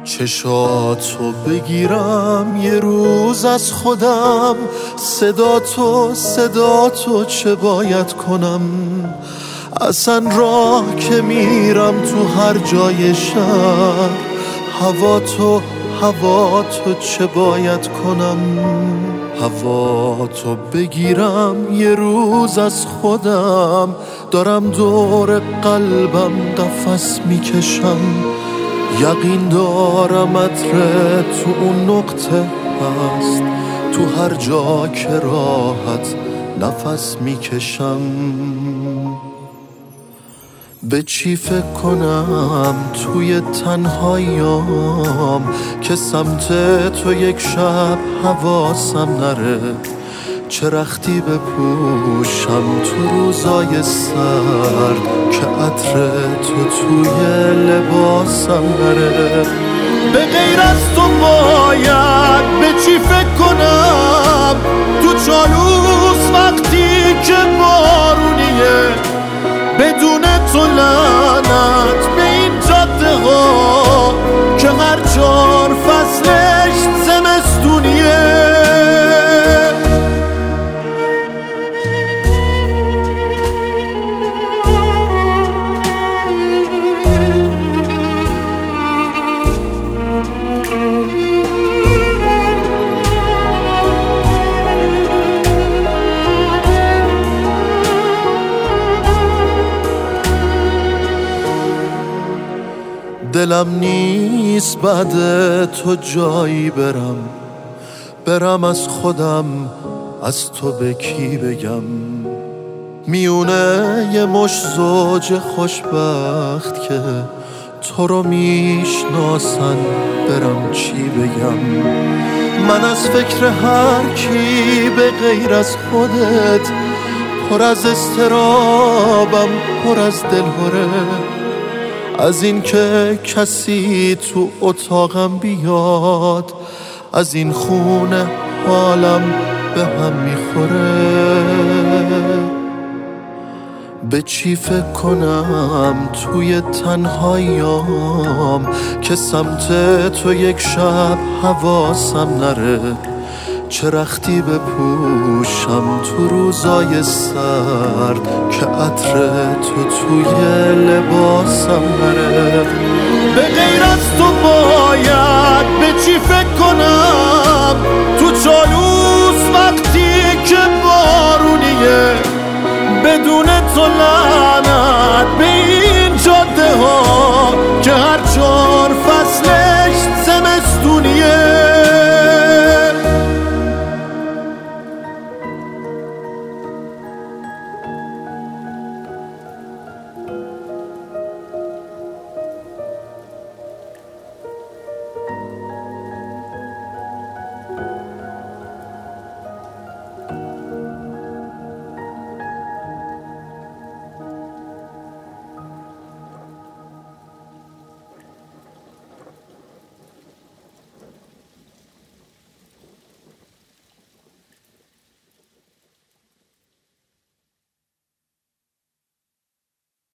چشاتو بگیرم یه روز از خودم، صداتو چه باید کنم؟ اصلا راه که میرم تو هر جای شهر، هواتو چه باید کنم؟ هواتو بگیرم یه روز از خودم، دارم دور قلبم قفس میکشم، یقین دارم عطر تو اون نقطه هست، تو هر جا که راحت نفس میکشم. به چی فکر کنم توی تنهاییام که سمت تو یک شب حواسم نره؟ چه رختی بپوشم تو روزای سرد که عطر تو توی لباسم نره؟ به غیر از تو باید به چی فکر کنم تو چالوس وقتی که بارونیه؟ بدون تو لعنت به این جاده ها که هر 4 فصلش زمستونیه. دلم نیست بعد تو جایی برم از خودم، از تو به کی بگم؟ میونه یه مش زوج خوشبخت که تو رو میشناسن، برم چی بگم؟ من از فکر هر کی به غیر از خودت پر از اضطرابم، پر از دلهره، از این که کسی تو اتاقم بیاد، از این خونه حالم به هم میخوره. به چی فکر کنم توی تنهاییام که سمت تو یک شب حواسم نره؟ چه رختی بپوشم تو روزای سرد که عطر تو توی لباسم نره؟ به غیر از تو باید به چی فکر کنم تو چالوس وقتی که بارونیه؟ بدون تو لعنت